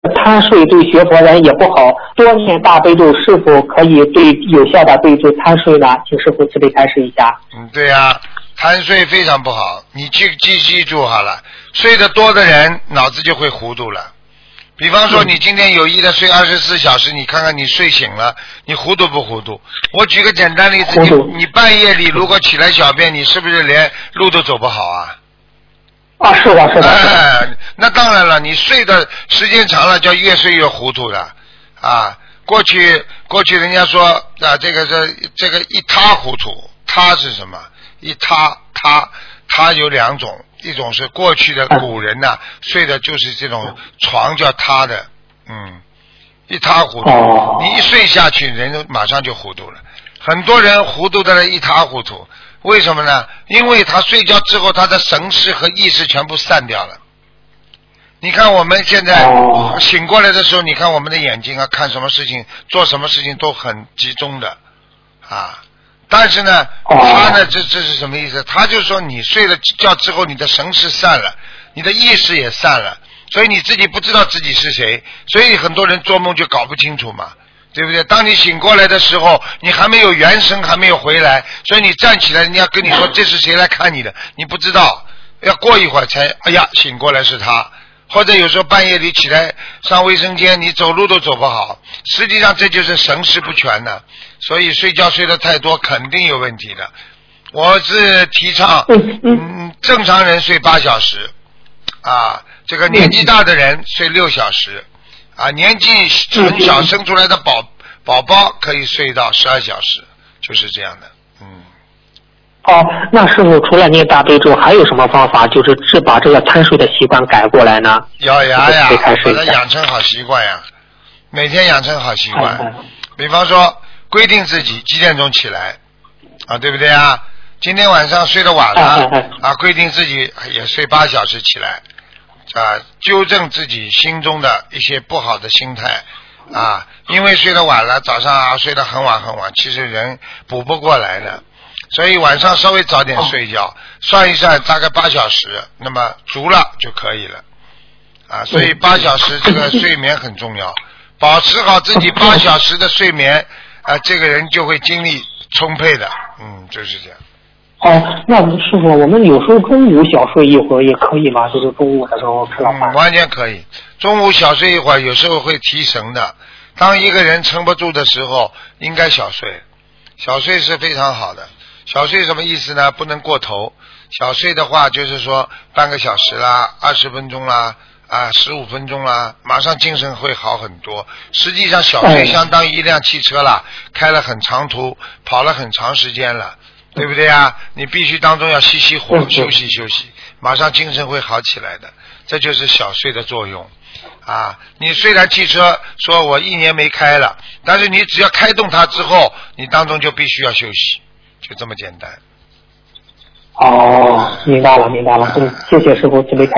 贪睡对学佛人也不好，多念大悲咒是否可以对有效的对治贪睡呢？请师父慈悲开示一下。 对呀，贪睡非常不好，你记住好了，睡得多的人脑子就会糊涂了。比方说你今天有意的睡24小时，你看看你睡醒了，你糊涂不糊涂？我举个简单例子，你半夜里如果起来小便，你是不是连路都走不好啊？ 啊，是的，是的。 那当然了，你睡的时间长了，叫越睡越糊涂的啊。过去人家说啊，这个一塌糊涂，塌是什么？一塌有两种，一种是过去的古人呐，睡的就是这种床叫塌的，一塌糊涂。你一睡下去，人就马上就糊涂了。很多人糊涂的一塌糊涂。为什么呢？因为他睡觉之后，他的神识和意识全部散掉了。你看我们现在醒过来的时候，你看我们的眼睛啊，看什么事情、做什么事情都很集中的啊。但是呢，他呢，这是什么意思？他就说你睡了觉之后，你的神识散了，你的意识也散了，所以你自己不知道自己是谁，所以很多人做梦就搞不清楚嘛。对不对？当你醒过来的时候，你还没有元神，还没有回来，所以你站起来，人家跟你说这是谁来看你的，你不知道，要过一会儿才，哎呀，醒过来是他。或者有时候半夜里起来上卫生间，你走路都走不好，实际上这就是神识不全的，所以睡觉睡得太多肯定有问题的。我是提倡，正常人睡8小时，啊，这个年纪大的人睡6小时。啊，年纪很小生出来的宝宝可以睡到12小时，就是这样的。 那师父除了念大悲咒，还有什么方法，就是把这个贪睡的习惯改过来呢？ 咬牙呀，把它养成好习惯呀，每天养成好习惯。比方说，规定自己几点钟起来，啊，对不对啊？今天晚上睡得晚了，啊，规定自己也睡8小时起来。纠正自己心中的一些不好的心态啊，因为睡得晚了，早上睡得很晚，其实人补不过来的，所以晚上稍微早点睡觉，算一算大概8小时，那么足了就可以了啊。所以8小时这个睡眠很重要，保持好自己8小时的睡眠啊，这个人就会精力充沛的，就是这样。 那师傅，我们有时候中午小睡一会儿也可以吗？就是中午的时候吃了饭。 完全可以，中午小睡一会儿，有时候会提神的。当一个人撑不住的时候，应该小睡。小睡是非常好的。小睡什么意思呢？不能过头。小睡的话，就是说半个小时啦，20分钟啦，15分钟啦，马上精神会好很多。实际上，小睡相当于一辆汽车啦，开了很长途，跑了很长时间了。对不对啊？你必须当中要熄火，休息，马上精神会好起来的。这就是小睡的作用啊！你虽然汽车说我1年没开了，但是你只要开动它之后，你当中就必须要休息，就这么简单。 明白了。谢谢师傅慈悲开